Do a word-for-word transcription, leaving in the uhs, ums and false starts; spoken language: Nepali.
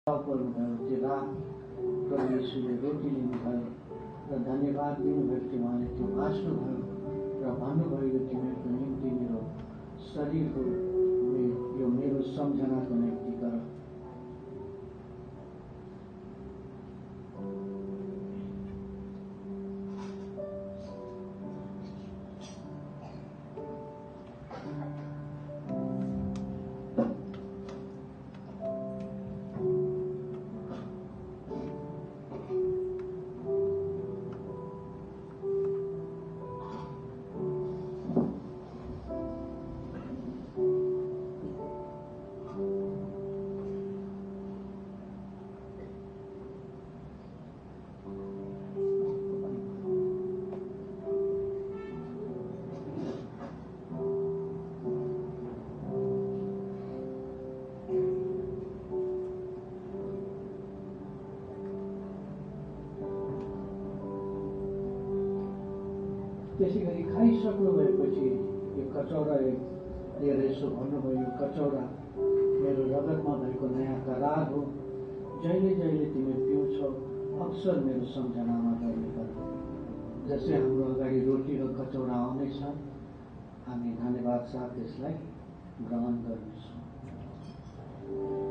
पर्नुभयो त्यो रात प्रभु यीशुले रोटी लिनुभयो र धन्यवाद दिनुभयो कि उहाँले त्यो बाँच्नुभयो र भन्नुभयो यो तिमीहरूको निम्ति मेरो शरीर हो, यो मेरो सम्झनाको निम्ति गर। त्यसै गरी खाइसक्नु भएपछि यो कचौरा लिएर यसो भन्नुभयो, यो कचौरा मेरो रगतमा भएको नयाँ करार हो, जहिले जहिले तिमी पिउँछौ अक्सर मेरो सम्झनामा गर्ने गर। जसै हाम्रो अगाडि रोटी र कचौरा आउनेछ, हामी धन्यवाद साथ यसलाई ग्रहण गर्नेछौँ।